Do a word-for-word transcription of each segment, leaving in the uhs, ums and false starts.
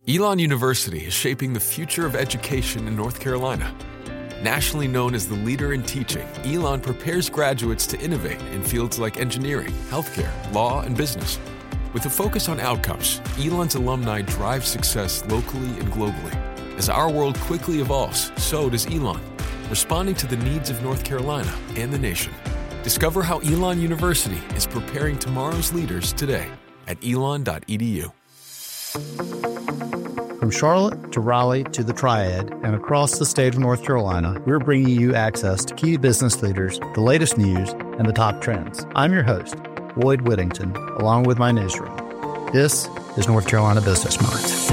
Elon University is shaping the future of education in North Carolina. Nationally known as the leader in teaching, Elon prepares graduates to innovate in fields like engineering, healthcare, law, and business. With a focus on outcomes, Elon's alumni drive success locally and globally. As our world quickly evolves, so does Elon, responding to the needs of North Carolina and the nation. Discover how Elon University is preparing tomorrow's leaders today at elon dot e d u. From Charlotte to Raleigh to the Triad and across the state of North Carolina, we're bringing you access to key business leaders, the latest news, and the top trends. I'm your host, Lloyd Whittington, along with my newsroom. This is North Carolina Business Minds.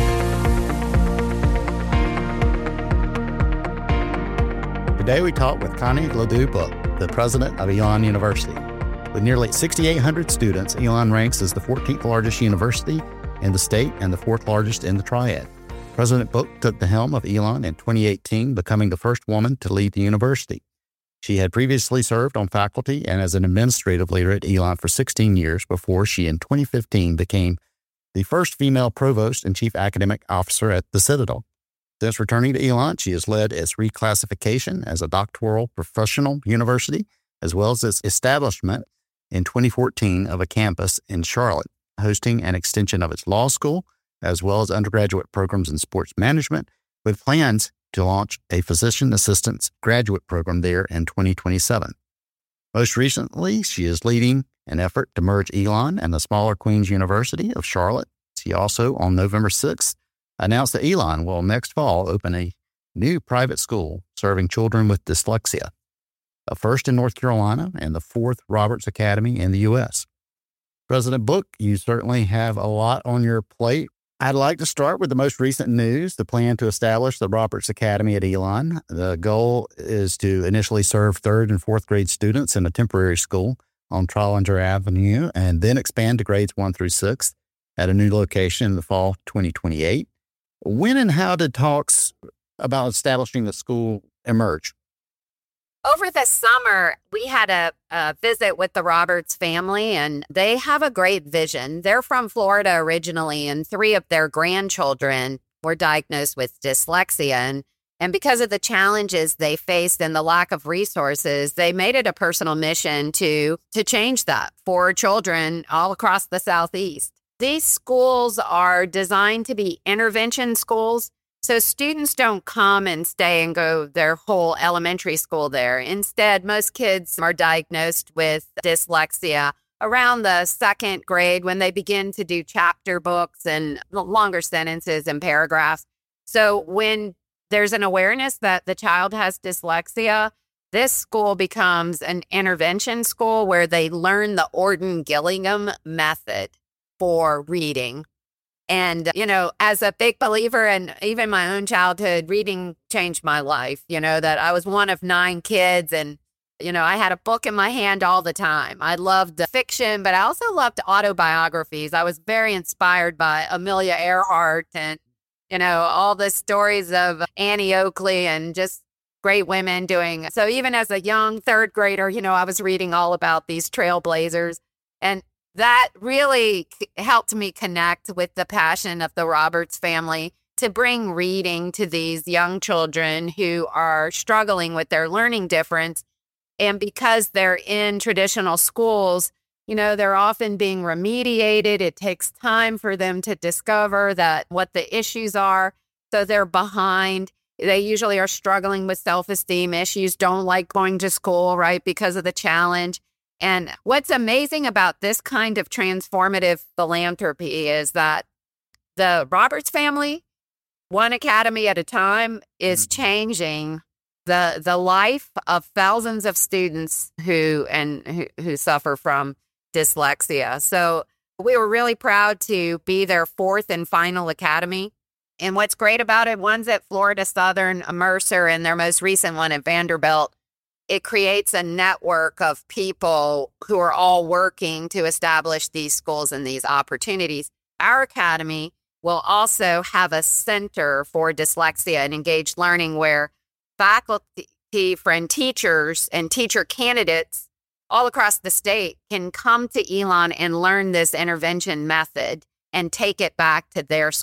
Today we talk with Connie Gladue-Book, the president of Elon University. With nearly six thousand eight hundred students, Elon ranks as the fourteenth largest university in the state and the fourth largest in the Triad. President Book took the helm of Elon in twenty eighteen, becoming the first woman to lead the university. She had previously served on faculty and as an administrative leader at Elon for sixteen years before she in twenty fifteen became the first female provost and chief academic officer at the Citadel. Since returning to Elon, she has led its reclassification as a doctoral professional university, as well as its establishment in twenty fourteen of a campus in Charlotte, hosting an extension of its law school, as well as undergraduate programs in sports management, with plans to launch a physician assistant's graduate program there in twenty twenty-seven. Most recently, she is leading an effort to merge Elon and the smaller Queen's University of Charlotte. She also, on November sixth, announced that Elon will next fall open a new private school serving children with dyslexia, a first in North Carolina and the fourth Roberts Academy in the U S. President Book, you certainly have a lot on your plate. I'd like to start with the most recent news, the plan to establish the Roberts Academy at Elon. The goal is to initially serve third and fourth grade students in a temporary school on Trollinger Avenue and then expand to grades one through six at a new location in the fall twenty twenty-eight. When and how did talks about establishing the school emerge? Over the summer, we had a, a visit with the Roberts family, and they have a great vision. They're from Florida originally, and three of their grandchildren were diagnosed with dyslexia. And, and because of the challenges they faced and the lack of resources, they made it a personal mission to, to change that for children all across the Southeast. These schools are designed to be intervention schools. So students don't come and stay and go their whole elementary school there. Instead, most kids are diagnosed with dyslexia around the second grade when they begin to do chapter books and longer sentences and paragraphs. So when there's an awareness that the child has dyslexia, this school becomes an intervention school where they learn the Orton-Gillingham method for reading. And, you know, as a big believer and even my own childhood, reading changed my life, you know, that I was one of nine kids and, you know, I had a book in my hand all the time. I loved the fiction, but I also loved autobiographies. I was very inspired by Amelia Earhart and, you know, all the stories of Annie Oakley and just great women doing. So even as a young third grader, you know, I was reading all about these trailblazers. And that really helped me connect with the passion of the Roberts family to bring reading to these young children who are struggling with their learning difference. And because they're in traditional schools, you know, they're often being remediated. It takes time for them to discover that what the issues are. So they're behind. They usually are struggling with self-esteem issues, don't like going to school, right, because of the challenge. And what's amazing about this kind of transformative philanthropy is that the Roberts family, one academy at a time, is changing the the life of thousands of students who and who, who suffer from dyslexia. So we were really proud to be their fourth and final academy. And what's great about it, one's at Florida Southern, Mercer, and their most recent one at Vanderbilt. It creates a network of people who are all working to establish these schools and these opportunities. Our academy will also have a center for dyslexia and engaged learning where faculty, friend teachers, and teacher candidates all across the state can come to Elon and learn this intervention method and take it back to their school.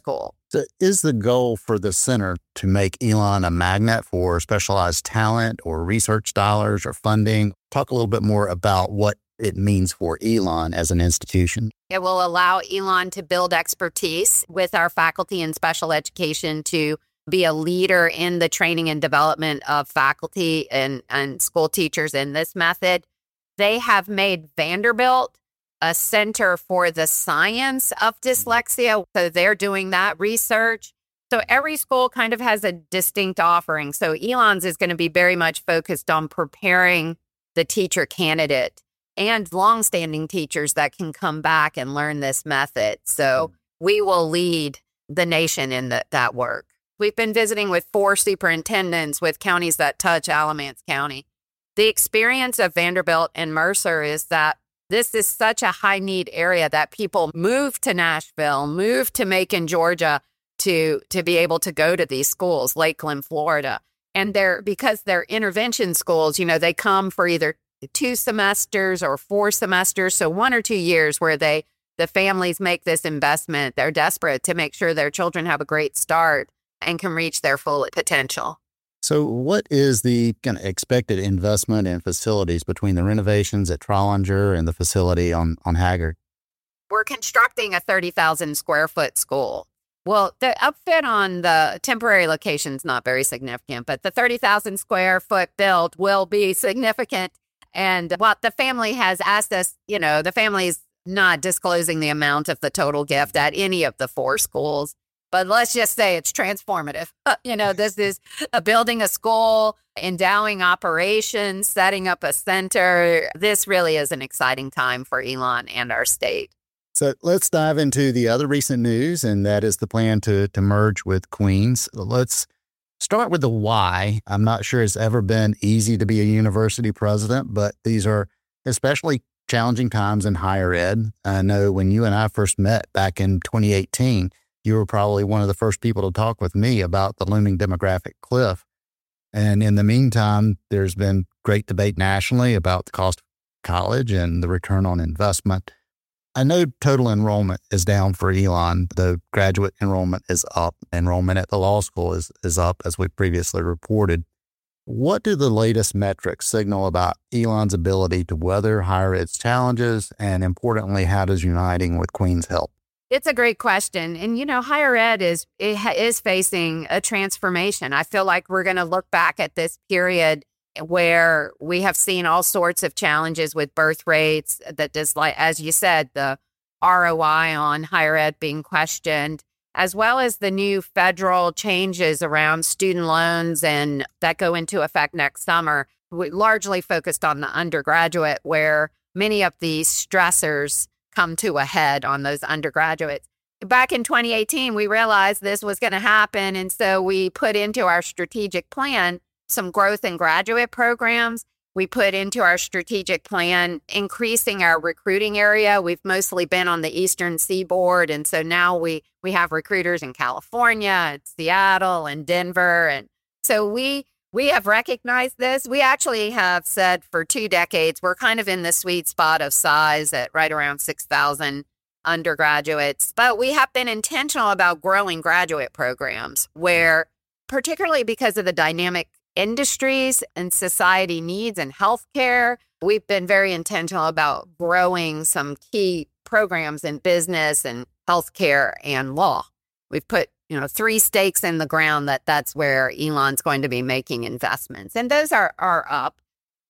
So is the goal for the center to make Elon a magnet for specialized talent or research dollars or funding? Talk a little bit more about what it means for Elon as an institution. It will allow Elon to build expertise with our faculty in special education to be a leader in the training and development of faculty and, and school teachers in this method. They have made Vanderbilt a center for the science of dyslexia. So they're doing that research. So every school kind of has a distinct offering. So Elon's is going to be very much focused on preparing the teacher candidate and longstanding teachers that can come back and learn this method. So we will lead the nation in the, that work. We've been visiting with four superintendents with counties that touch Alamance County. The experience of Vanderbilt and Mercer is that this is such a high need area that people move to Nashville, move to Macon, Georgia to, to be able to go to these schools, Lakeland, Florida. And they're, because they're intervention schools, you know, they come for either two semesters or four semesters. So one or two years where they, the families make this investment. They're desperate to make sure their children have a great start and can reach their full potential. So what is the kind of expected investment in facilities between the renovations at Trollinger and the facility on, on Haggard? We're constructing a thirty thousand square foot school. Well, the upfit on the temporary location is not very significant, but the thirty thousand square foot build will be significant. And what the family has asked us, you know, the family's not disclosing the amount of the total gift at any of the four schools. But let's just say it's transformative. You know, this is a building a school, endowing operations, setting up a center. This really is an exciting time for Elon and our state. So let's dive into the other recent news, and that is the plan to, to merge with Queens. Let's start with the why. I'm not sure it's ever been easy to be a university president, but these are especially challenging times in higher ed. I know when you and I first met back in twenty eighteen, you were probably one of the first people to talk with me about the looming demographic cliff. And in the meantime, there's been great debate nationally about the cost of college and the return on investment. I know total enrollment is down for Elon, though graduate enrollment is up. Enrollment at the law school is, is up, as we previously reported. What do the latest metrics signal about Elon's ability to weather higher ed's challenges? And importantly, how does uniting with Queens help? It's a great question. And, you know, higher ed is it ha- is facing a transformation. I feel like we're going to look back at this period where we have seen all sorts of challenges with birth rates, that does, like, as you said, the R O I on higher ed being questioned, as well as the new federal changes around student loans and that go into effect next summer. We largely focused on the undergraduate, where many of these stressors come to a head on those undergraduates. Back in twenty eighteen, we realized this was going to happen. And so we put into our strategic plan some growth in graduate programs. We put into our strategic plan increasing our recruiting area. We've mostly been on the Eastern Seaboard. And so now we, we have recruiters in California, and Seattle, and Denver. And so we We have recognized this. We actually have said for two decades, we're kind of in the sweet spot of size at right around six thousand undergraduates. But we have been intentional about growing graduate programs where, particularly because of the dynamic industries and society needs and healthcare, we've been very intentional about growing some key programs in business and healthcare and law. We've put you know, three stakes in the ground that that's where Elon's going to be making investments. And those are, are up.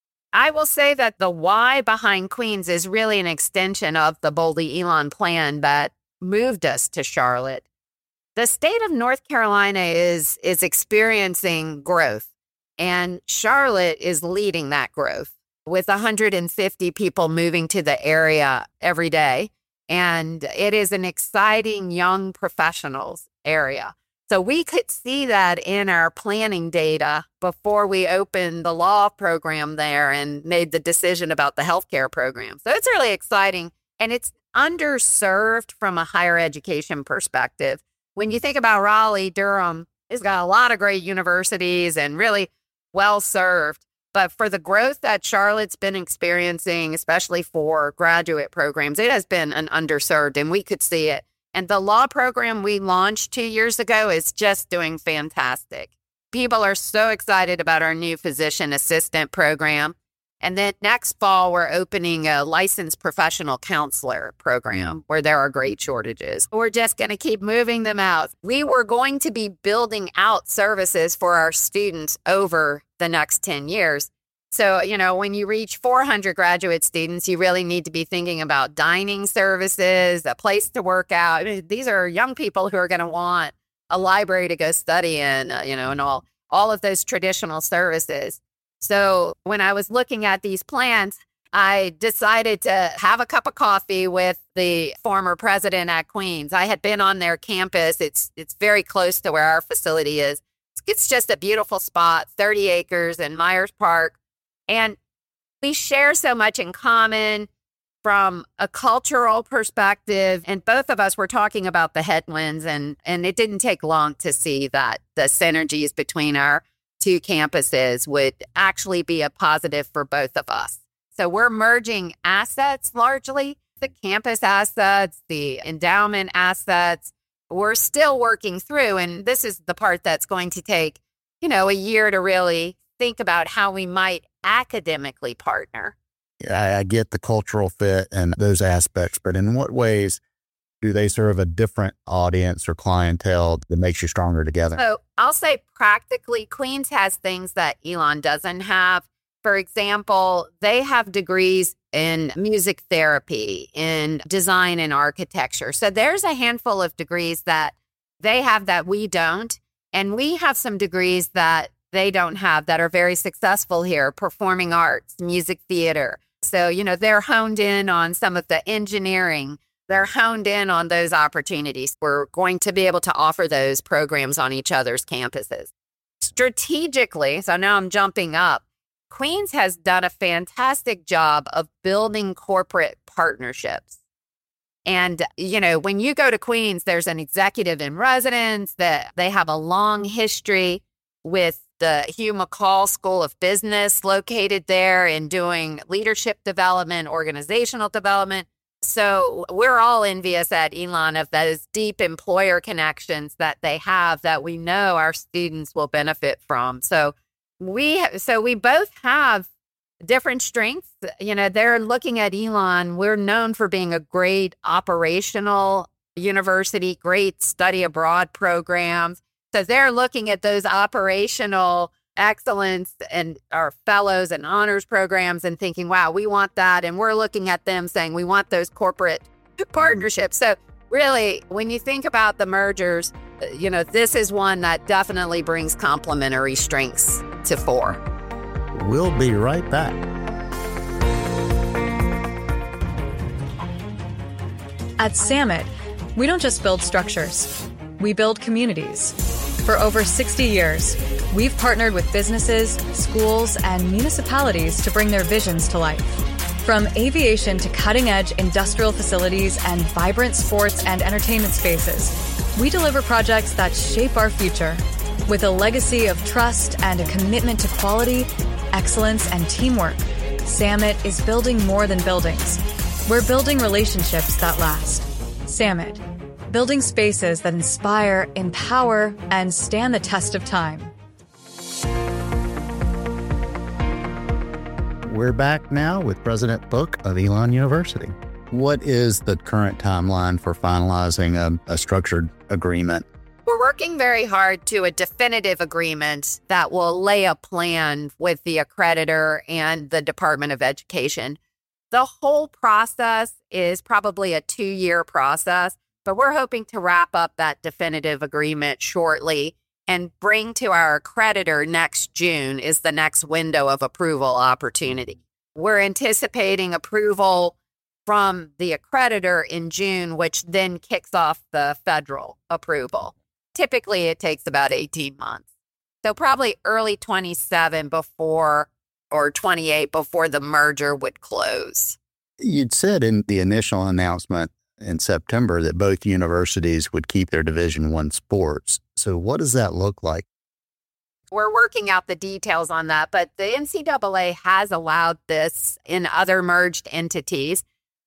I will say that the why behind Queens is really an extension of the Boldly Elon plan that moved us to Charlotte. The state of North Carolina is, is experiencing growth, and Charlotte is leading that growth with one hundred fifty people moving to the area every day. And it is an exciting young professionals area. So we could see that in our planning data before we opened the law program there and made the decision about the healthcare program. So it's really exciting, and it's underserved from a higher education perspective. When you think about Raleigh, Durham, it's got a lot of great universities and really well served. But for the growth that Charlotte's been experiencing, especially for graduate programs, it has been an underserved, and we could see it. And the law program we launched two years ago is just doing fantastic. People are so excited about our new physician assistant program. And then next fall, we're opening a licensed professional counselor program where there are great shortages. We're just going to keep moving them out. We were going to be building out services for our students over the next ten years. So, you know, when you reach four hundred graduate students, you really need to be thinking about dining services, a place to work out. I mean, these are young people who are going to want a library to go study in, uh, you know, and all, all of those traditional services. So when I was looking at these plans, I decided to have a cup of coffee with the former president at Queens. I had been on their campus. It's it's very close to where our facility is. It's just a beautiful spot, thirty acres in Myers Park. And we share so much in common from a cultural perspective. And both of us were talking about the headwinds, and, and it didn't take long to see that the synergies between our two campuses would actually be a positive for both of us. So we're merging assets largely, the campus assets, the endowment assets. We're still working through, and this is the part that's going to take, you know, a year to really think about how we might academically partner. I, I get the cultural fit and those aspects, but in what ways do they serve a different audience or clientele that makes you stronger together? So I'll say practically, Queens has things that Elon doesn't have. For example, they have degrees in music therapy, in design and architecture. So there's a handful of degrees that they have that we don't. And we have some degrees that they don't have that are very successful here: performing arts, music theater. So, you know, they're honed in on some of the engineering. They're honed in on those opportunities. We're going to be able to offer those programs on each other's campuses. Strategically, so now I'm jumping up, Queens has done a fantastic job of building corporate partnerships. And, you know, when you go to Queens, there's an executive in residence that they have a long history with the Hugh McCall School of Business located there in doing leadership development, organizational development. So we're all envious at Elon of those deep employer connections that they have that we know our students will benefit from. So we so we both have different strengths. You know, they're looking at Elon. We're known for being a great operational university, great study abroad programs. So they're looking at those operational excellence and our fellows and honors programs and thinking, wow, we want that. And we're looking at them saying, we want those corporate partnerships. So really, when you think about the mergers, you know, this is one that definitely brings complementary strengths to fore. We'll be right back. At Samet, we don't just build structures, we build communities. For over sixty years, we've partnered with businesses, schools, and municipalities to bring their visions to life. From aviation to cutting-edge industrial facilities and vibrant sports and entertainment spaces, we deliver projects that shape our future. With a legacy of trust and a commitment to quality, excellence, and teamwork, Samet is building more than buildings. We're building relationships that last. Samet, building spaces that inspire, empower, and stand the test of time. We're back now with President Book of Elon University. What is the current timeline for finalizing a, a structured agreement? We're working very hard to a definitive agreement that will lay a plan with the accreditor and the Department of Education. The whole process is probably a two-year process, but we're hoping to wrap up that definitive agreement shortly and bring to our accreditor next June is the next window of approval opportunity. We're anticipating approval from the accreditor in June, which then kicks off the federal approval. Typically, it takes about eighteen months. So probably early twenty-seven before or twenty-eight before the merger would close. You'd said in the initial announcement in September that both universities would keep their Division One sports. So what does that look like? We're working out the details on that, but the N C double A has allowed this in other merged entities.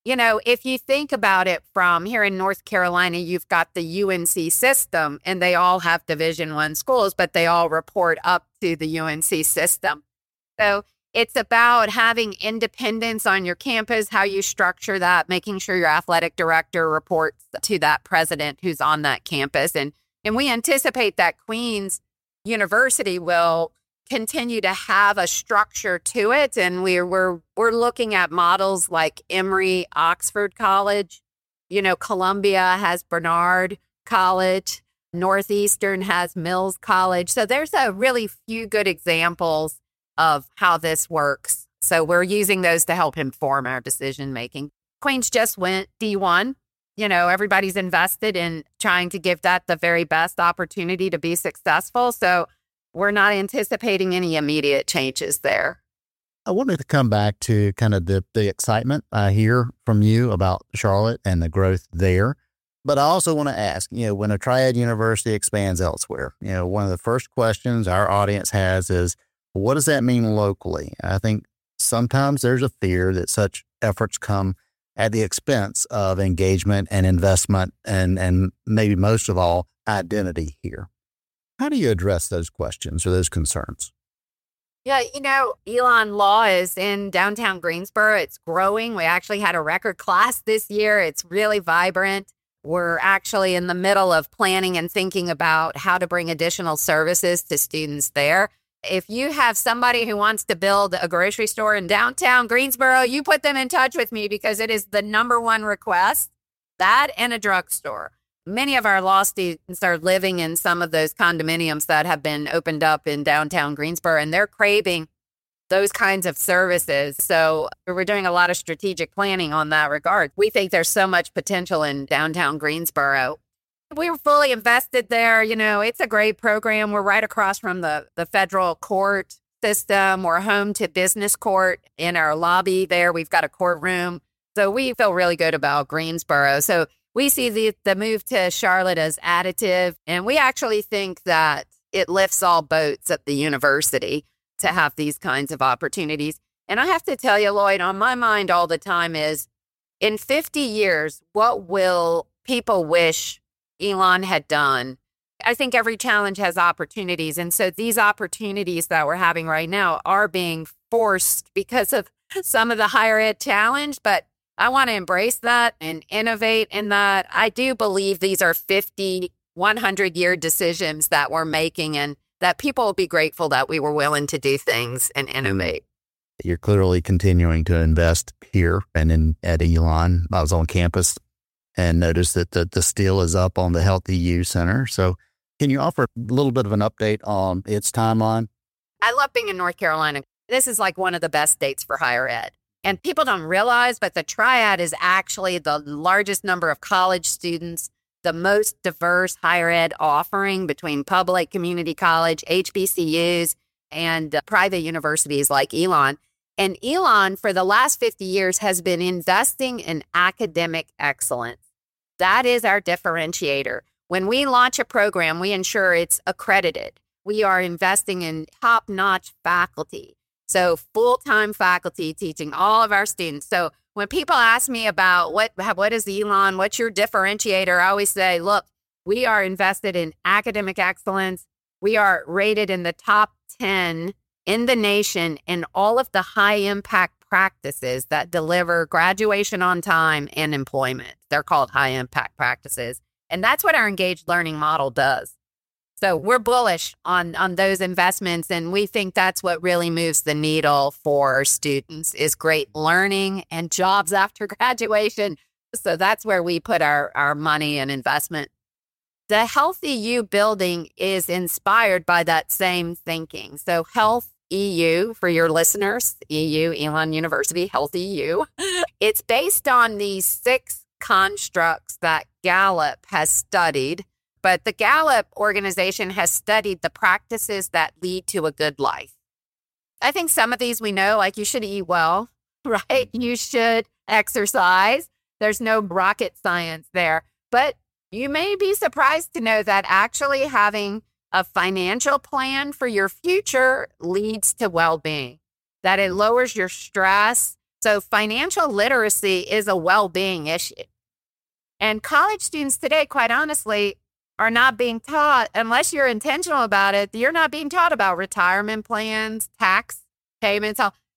You know, if you think about it from here in North Carolina, you've got the U N C system and they all have Division One schools, but they all report up to the U N C system. So it's about having independence on your campus, how you structure that, making sure your athletic director reports to that president who's on that campus. And, and we anticipate that Queen's University will continue to have a structure to it. And we're, we're, we're looking at models like Emory, Oxford College. You know, Columbia has Bernard College. Northeastern has Mills College. So there's a really few good examples of how this works. So we're using those to help inform our decision making. Queens just went D one. You know, everybody's invested in trying to give that the very best opportunity to be successful. So we're not anticipating any immediate changes there. I wanted to come back to kind of the, the excitement I hear from you about Charlotte and the growth there. But I also want to ask, you know, when a Triad University expands elsewhere, you know, one of the first questions our audience has is, what does that mean locally? I think sometimes there's a fear that such efforts come at the expense of engagement and investment and, and maybe most of all, identity here. How do you address those questions or those concerns? Yeah, you know, Elon Law is in downtown Greensboro. It's growing. We actually had a record class this year. It's really vibrant. We're actually in the middle of planning and thinking about how to bring additional services to students there. If you have somebody who wants to build a grocery store in downtown Greensboro, you put them in touch with me because it is the number one request, that and a drugstore. Many of our law students are living in some of those condominiums that have been opened up in downtown Greensboro, and they're craving those kinds of services. So we're doing a lot of strategic planning on that regard. We think there's so much potential in downtown Greensboro. We're fully invested there. You know, it's a great program. We're right across from the, the federal court system. We're home to business court in our lobby there. We've got a courtroom. So we feel really good about Greensboro. So we see the, the move to Charlotte as additive, and we actually think that it lifts all boats at the university to have these kinds of opportunities. And I have to tell you, Lloyd, on my mind all the time is, in fifty years, what will people wish Elon had done? I think every challenge has opportunities. And so these opportunities that we're having right now are being forced because of some of the higher ed challenge, but I want to embrace that and innovate in that. I do believe these are fifty, one hundred year decisions that we're making, and that people will be grateful that we were willing to do things and innovate. You're clearly continuing to invest here and in at Elon. I was on campus and noticed that the, the steel is up on the Health E U Center. So can you offer a little bit of an update on its timeline? I love being in North Carolina. This is like one of the best states for higher ed. And people don't realize, but the Triad is actually the largest number of college students, the most diverse higher ed offering between public, community college, H B C Us, and uh, private universities like Elon. And Elon, for the last fifty years, has been investing in academic excellence. That is our differentiator. When we launch a program, we ensure it's accredited. We are investing in top-notch faculty. So full-time faculty teaching all of our students. So when people ask me about what, what is Elon, what's your differentiator, I always say, look, we are invested in academic excellence. We are rated in the top ten in the nation in all of the high-impact practices that deliver graduation on time and employment. They're called high-impact practices. And that's what our engaged learning model does. So we're bullish on, on those investments, and we think that's what really moves the needle for students is great learning and jobs after graduation. So that's where we put our, our money and investment. The Health E U building is inspired by that same thinking. So Health E U, for your listeners, E U, Elon University, Health E U, it's based on these six constructs that Gallup has studied. But the Gallup organization has studied the practices that lead to a good life. I think some of these we know, like you should eat well, right? You should exercise. There's no rocket science there. But you may be surprised to know that actually having a financial plan for your future leads to well-being, that it lowers your stress, So financial literacy is a well-being issue. And college students today, quite honestly, are not being taught, unless you're intentional about it, you're not being taught about retirement plans, tax payments.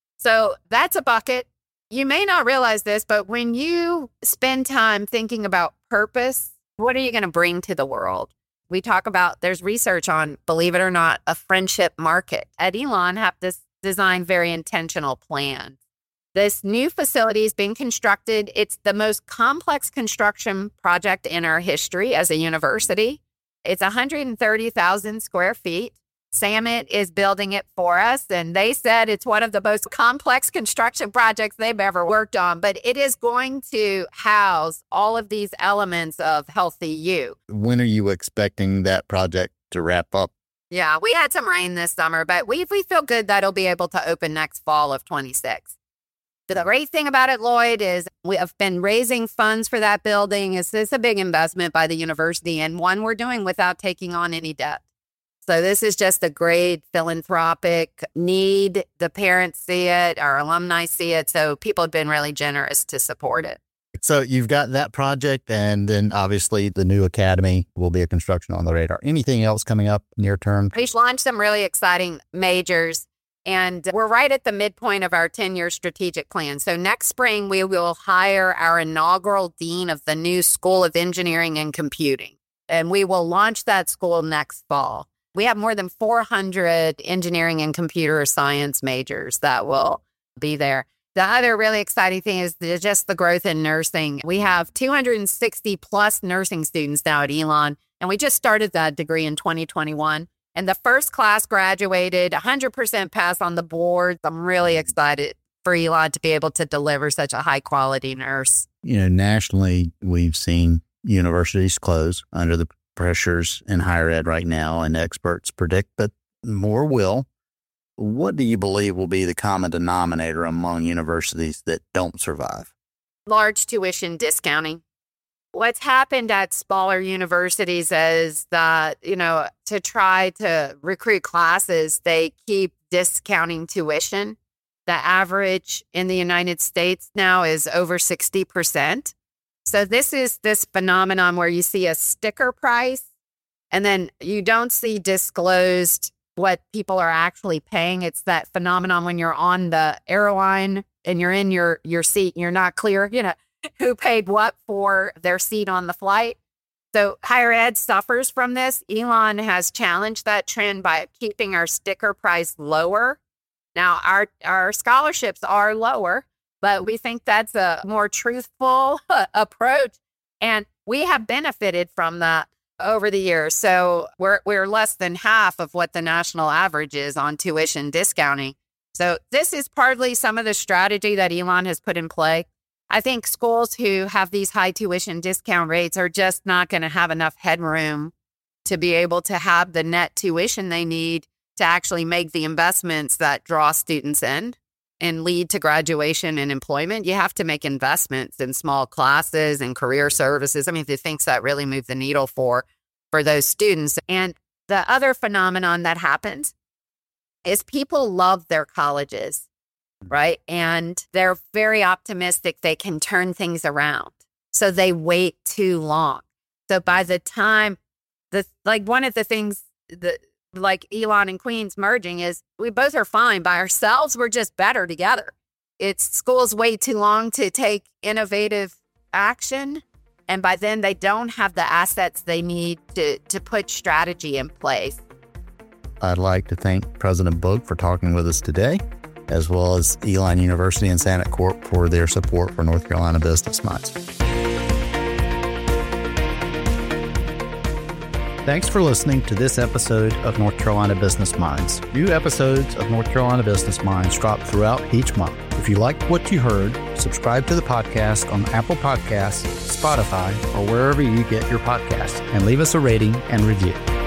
So that's a bucket. You may not realize this, but when you spend time thinking about purpose, what are you going to bring to the world? We talk about, there's research on, believe it or not, a friendship market. At Elon, have this design very intentional plan. This new facility is being constructed. It's the most complex construction project in our history as a university. It's one hundred thirty thousand square feet. Samet is building it for us, and they said it's one of the most complex construction projects they've ever worked on, but it is going to house all of these elements of Healthy You. When are you expecting that project to wrap up? Yeah, we had some rain this summer, but we we feel good that it'll be able to open next fall of twenty-six. The great thing about it, Lloyd, is we have been raising funds for that building. It's, it's a big investment by the university, and one we're doing without taking on any debt. So this is just a great philanthropic need. The parents see it, our alumni see it. So people have been really generous to support it. So you've got that project, and then obviously the new academy will be a construction on the radar. Anything else coming up near term? We've launched some really exciting majors, and we're right at the midpoint of our ten-year strategic plan. So next spring, we will hire our inaugural dean of the new School of Engineering and Computing, and we will launch that school next fall. We have more than four hundred engineering and computer science majors that will be there. The other really exciting thing is the, just the growth in nursing. We have two hundred sixty plus nursing students now at Elon, and we just started that degree in twenty twenty-one. And the first class graduated, one hundred percent pass on the board. I'm really excited for Elon to be able to deliver such a high quality nurse. You know, nationally, we've seen universities close under the pressures in higher ed right now, and experts predict that more will. What do you believe will be the common denominator among universities that don't survive? Large tuition discounting. What's happened at smaller universities is that, you know, to try to recruit classes, they keep discounting tuition. The average in the United States now is over sixty percent. So this is this phenomenon where you see a sticker price and then you don't see disclosed what people are actually paying. It's that phenomenon when you're on the airline and you're in your, your seat and you're not clear, you know, who paid what for their seat on the flight. So higher ed suffers from this. Elon has challenged that trend by keeping our sticker price lower. Now, our, our scholarships are lower, but we think that's a more truthful approach. And we have benefited from that over the years. So we're we're less than half of what the national average is on tuition discounting. So this is partly some of the strategy that Elon has put in play. I think schools who have these high tuition discount rates are just not going to have enough headroom to be able to have the net tuition they need to actually make the investments that draw students in and lead to graduation and employment. You have to make investments in small classes and career services. I mean, the things that really move the needle for, for those students. And the other phenomenon that happens is people love their colleges, right? And they're very optimistic they can turn things around. So they wait too long. So by the time, the like one of the things that like Elon and Queens merging is we both are fine by ourselves. We're just better together. It's schools wait too long to take innovative action. And by then they don't have the assets they need to, to put strategy in place. I'd like to thank President Book for talking with us today, as well as Elon University and Samet Corp for their support for North Carolina Business Minds. Thanks for listening to this episode of North Carolina Business Minds. New episodes of North Carolina Business Minds drop throughout each month. If you liked what you heard, subscribe to the podcast on Apple Podcasts, Spotify, or wherever you get your podcasts, and leave us a rating and review.